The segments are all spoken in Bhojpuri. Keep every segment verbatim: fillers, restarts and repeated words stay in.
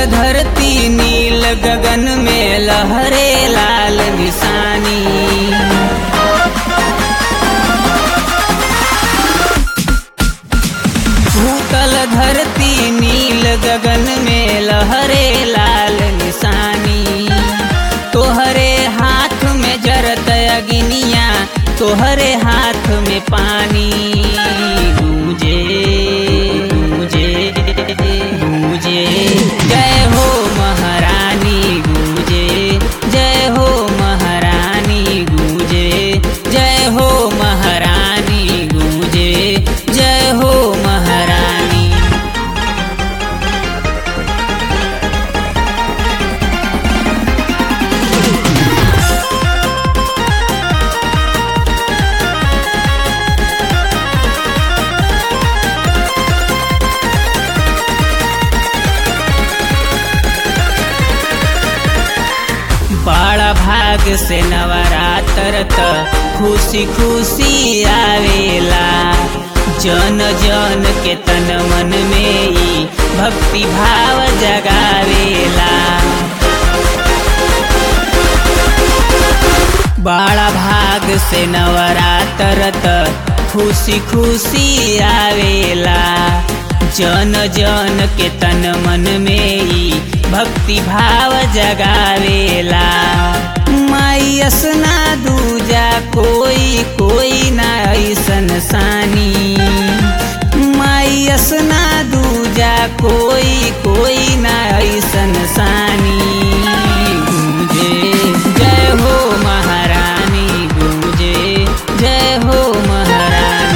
धरती नील गगन में लहरे लाल निशानी। भूतल धरती नील गगन में लहरे लाल निशानी। तोहरे हाथ में जरत अग्निया, तोहरे हाथ में पानी। गूंजे गूंजे गूंजे जय हो महारानी, गूंजे जय हो महारानी, गूंजे जय हो महारानी, गूंजे जय हो महारानी। बड़ा भाग से नवरात्र त खुशी खुशी आवेला। जन जन के तन मन में ई भक्ति भाव जगावेला। बड़ा भाग से नवरात्र त खुशी खुशी आवेला। जन जन के तन मन में ई भक्ति भाव जगावेला। माई असना दूजा कोई कोई ना ऐसन सानी। माई असना दूजा कोई कोई ना ऐसन सानी। गूंजे जय हो महारानी, गूंजे जय हो महारानी।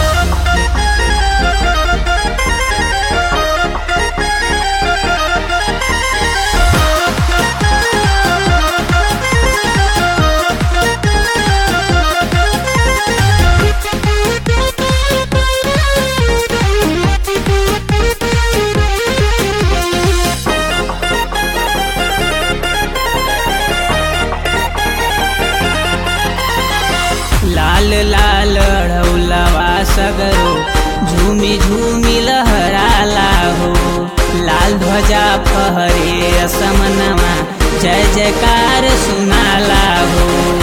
लाल लाल अढ़ौलवा सगरो झूमी झूमी लहराला हो। लाल ध्वजा फहरे असमनवा जय जयकार सुनाला हो।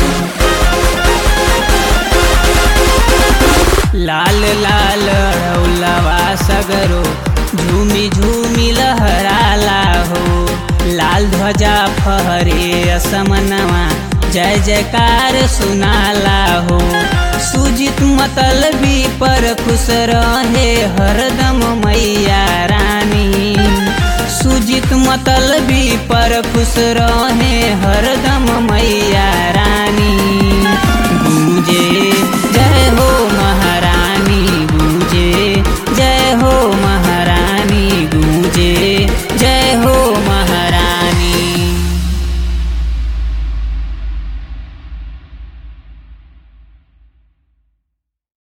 लाल लाल अढ़ौलवा सगरो झूमी झूमी लहराला हो। लाल ध्वजा फहरे असमनवा जय जयकार सुनाला हो। सुजित मतलबी पर खुश रहे हरदम मैया रानी। सुजित मतलबी पर खुश रहे हरदम मैया रानी। गूंजे